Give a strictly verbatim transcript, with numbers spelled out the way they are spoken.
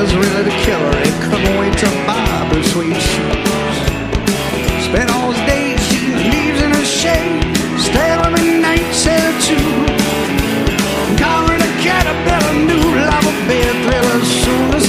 was really the killer. He couldn't wait to buy her sweet shoes. Spent all